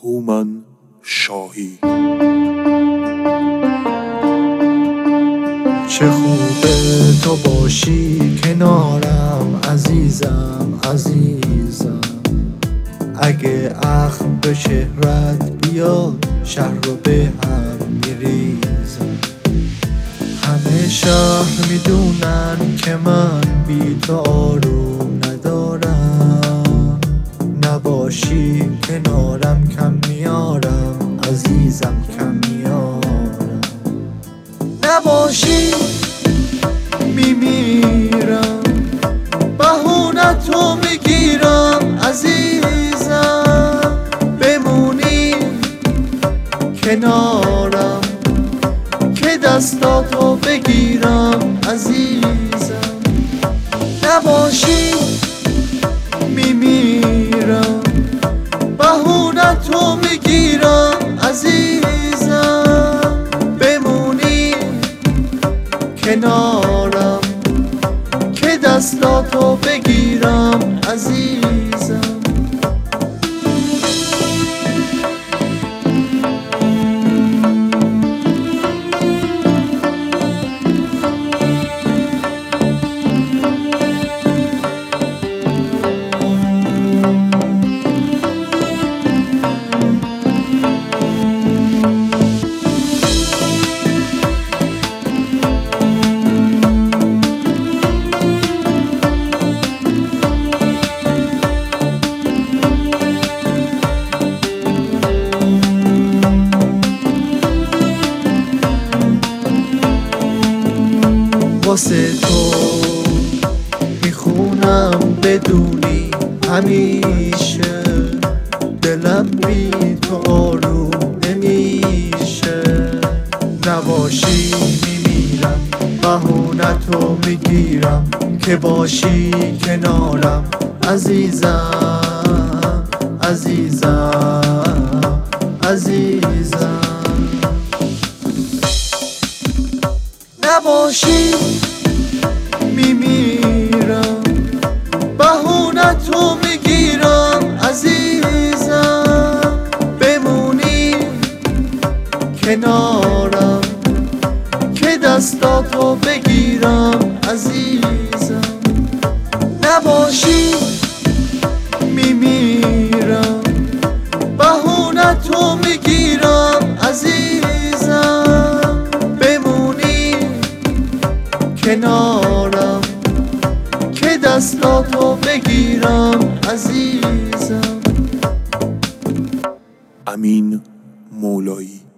هومن شاهی. چه خوبه تو باشی کنارم عزیزم عزیزم، اگه اخم به چهرت بیاد شهر رو به هم میریزم. همه شهر میدونن که من بی تو آروم ندارم، نباشی کنارم کم میارم عزیزم کم میارم، نباشی میمیرم بهونتو میگیرم عزیزم، بمونی کنارم که دستاتو بگیرم عزیزم، نباشی میمیرم بهونتو میگیرم عزیزم، بمونی کنارم که دستاتو بگیرم عزیزم. واسه تو میخونم بدونی همیشه، دلم بی تو آروم نمیشه، نباشی میمیرم بهونتو میگیرم که باشی کنارم عزیزم عزیزم عزیزم، نباشی میمیرم بهونتو میگیرم عزیزم، بمونی کنارم که دستاتو بگیرم عزیزم، نباشی میمیرم بهونتو میگیرم عزیزم، بمونی کنارم که دستاتو بگیرم عزیزم. امین مولایی.